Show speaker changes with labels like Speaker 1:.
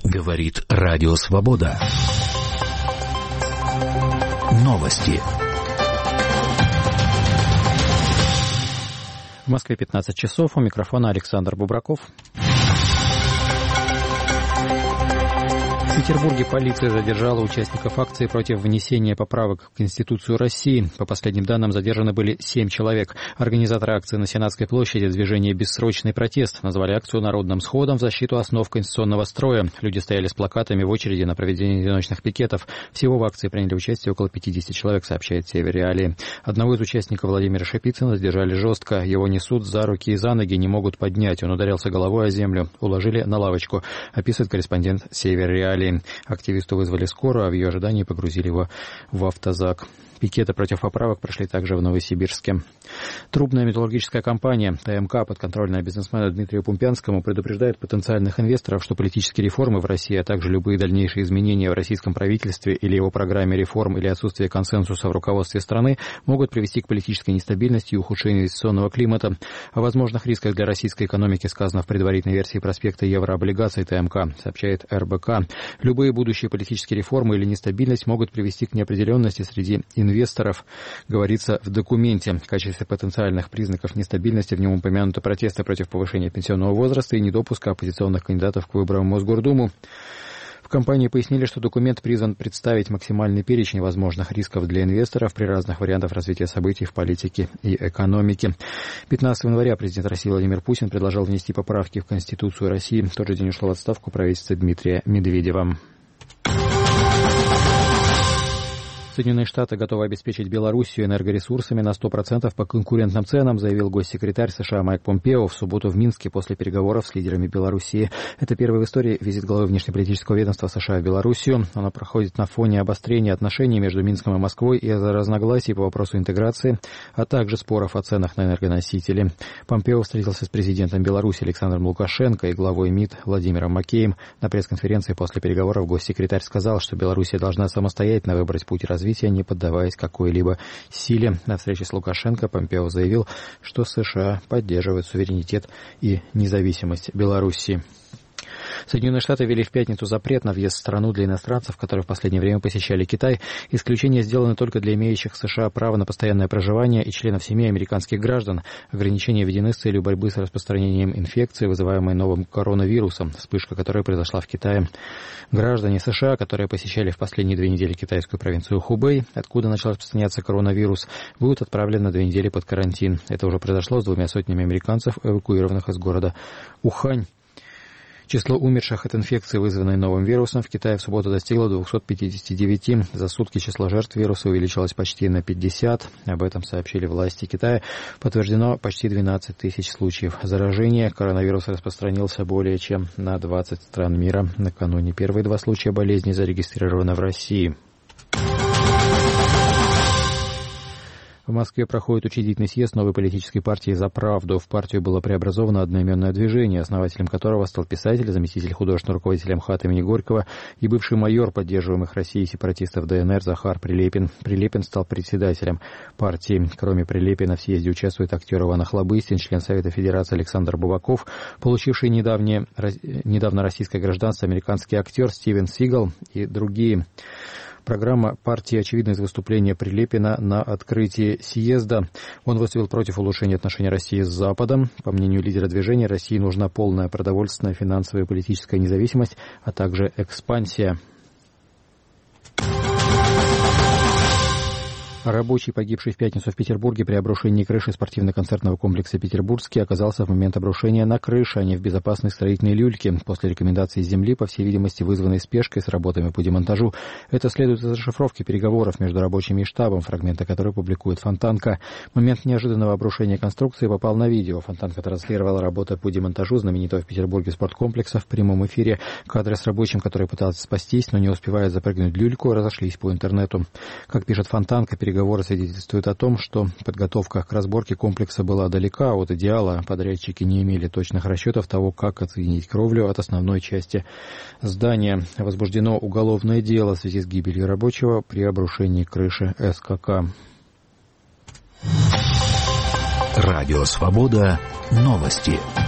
Speaker 1: Говорит Радио Свобода. Новости.
Speaker 2: В Москве 15 часов. У микрофона Александр Бубраков. В Петербурге полиция задержала участников акции против внесения поправок в Конституцию России. По последним данным, задержаны были 7 человек. Организаторы акции на Сенатской площади движения «Бессрочный протест» назвали акцию народным сходом в защиту основ конституционного строя. Люди стояли с плакатами в очереди на проведение одиночных пикетов. Всего в акции приняли участие около 50 человек, сообщает Север Реалии. Одного из участников, Владимира Шепицына, задержали жестко. Его несут за руки и за ноги, не могут поднять. Он ударился головой о землю. Уложили на лавочку, описывает корреспондент Север Реалии. Активисту вызвали скорую, а в ее ожидании погрузили его в автозак. Пикеты против поправок прошли также в Новосибирске. Трубная металлургическая компания ТМК, подконтрольная бизнесмену Дмитрию Пумпянскому, предупреждает потенциальных инвесторов, что политические реформы в России, а также любые дальнейшие изменения в российском правительстве или его программе реформ или отсутствие консенсуса в руководстве страны могут привести к политической нестабильности и ухудшению инвестиционного климата. О возможных рисках для российской экономики сказано в предварительной версии проспекта еврооблигаций ТМК, сообщает РБК. Любые будущие политические реформы или нестабильность могут привести к неопределенности среди инвесторов, говорится в документе. В качестве потенциальных признаков нестабильности в нем упомянуты протесты против повышения пенсионного возраста и недопуска оппозиционных кандидатов к выборам в Мосгордуму. В компании пояснили, что документ призван представить максимальный перечень возможных рисков для инвесторов при разных вариантах развития событий в политике и экономике. 15 января президент России Владимир Путин предложил внести поправки в Конституцию России. В тот же день ушло в отставку правительство Дмитрия Медведева. Соединенные Штаты готовы обеспечить Белоруссию энергоресурсами на 100% по конкурентным ценам, заявил госсекретарь США Майк Помпео в субботу в Минске после переговоров с лидерами Белоруссии. Это первый в истории визит главы внешнеполитического ведомства США в Белоруссию. Оно проходит на фоне обострения отношений между Минском и Москвой из-за разногласий по вопросу интеграции, а также споров о ценах на энергоносители. Помпео встретился с президентом Беларуси Александром Лукашенко и главой МИД Владимиром Макеем. На пресс-конференции после переговоров госсекретарь сказал, что Белоруссия должна самостоятельно выбрать путь развития, не поддаваясь какой-либо силе. На встрече с Лукашенко Помпео заявил, что США поддерживают суверенитет и независимость Белоруссии. Соединенные Штаты ввели в пятницу запрет на въезд в страну для иностранцев, которые в последнее время посещали Китай. Исключения сделаны только для имеющих в США право на постоянное проживание и членов семей американских граждан. Ограничения введены с целью борьбы с распространением инфекции, вызываемой новым коронавирусом, вспышка которой произошла в Китае. Граждане США, которые посещали в последние 2 недели китайскую провинцию Хубэй, откуда начал распространяться коронавирус, будут отправлены на 2 недели под карантин. Это уже произошло с 200 американцев, эвакуированных из города Ухань. Число умерших от инфекции, вызванной новым вирусом, в Китае в субботу достигло 259. За сутки число жертв вируса увеличилось почти на 50. Об этом сообщили власти Китая. Подтверждено почти 12 тысяч случаев заражения. Коронавирус распространился более чем на 20 стран мира. Накануне первые 2 случая болезни зарегистрированы в России. В Москве проходит учредительный съезд новой политической партии «За правду». В партию было преобразовано одноименное движение, основателем которого стал писатель, заместитель художественного руководителя МХАТ имени Горького и бывший майор поддерживаемых Россией сепаратистов ДНР Захар Прилепин. Прилепин стал председателем партии. Кроме Прилепина в съезде участвует актер Иван Охлобыстин, член Совета Федерации Александр Бубаков, получивший недавно российское гражданство американский актер Стивен Сигал и другие. Программа партии очевидна из выступления Прилепина на открытии съезда. Он выступил против улучшения отношений России с Западом. По мнению лидера движения, России нужна полная продовольственная, финансовая и политическая независимость, а также экспансия. Рабочий, погибший в пятницу в Петербурге при обрушении крыши спортивно-концертного комплекса «Петербургский», оказался в момент обрушения на крыше, а не в безопасной строительной люльке. После рекомендаций земли, по всей видимости, вызванной спешкой с работами по демонтажу. Это следует из расшифровки переговоров между рабочими и штабом, фрагменты которой публикует Фонтанка. Момент неожиданного обрушения конструкции попал на видео. Фонтанка транслировала работу по демонтажу знаменитого в Петербурге спорткомплекса в прямом эфире. Кадры с рабочим, который пытался спастись, но не успевая запрыгнуть в люльку, разошлись по интернету. Как пишет Фонтанка, переговоры свидетельствуют о том, что подготовка к разборке комплекса была далека от идеала. Подрядчики не имели точных расчетов того, как оценить кровлю от основной части здания. Возбуждено уголовное дело в связи с гибелью рабочего при обрушении крыши СКК.
Speaker 1: Радио Свобода. Новости.